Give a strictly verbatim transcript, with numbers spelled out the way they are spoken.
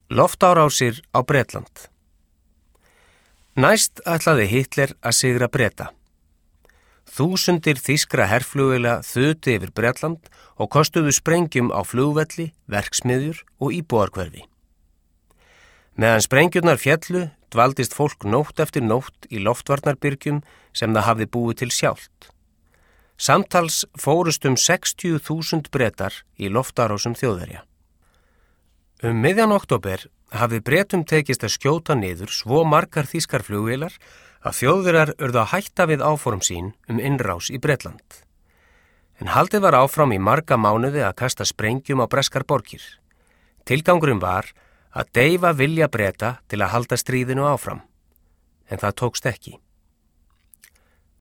Loftárásir á Bretland. Næst ætlaði Hitler að sigra Breta. Þúsundir þýskra herflugvéla þutu yfir Bretland og kostuðu sprengjum á flugvelli, verksmiðjur og íbúðarhverfi. Meðan sprengjurnar féllu dvaldist fólk nótt eftir nótt í loftvarnarbyrgjum sem það hafði búið til sjálft. Samtals fórust um sextíu þúsund Bretar í loftárásum Þjóðverja. Um miðjan október hafði Bretum tekist að skjóta niður svo margar þýskar flugvélar að Þjóðverjar urðu að hætta við áform sín um innrás í Bretland. En haldið var áfram í marga mánuði að kasta sprengjum á breskar borgir. Tilgangurinn var að deyfa vilja Breta til að halda stríðinu áfram, en það tókst ekki.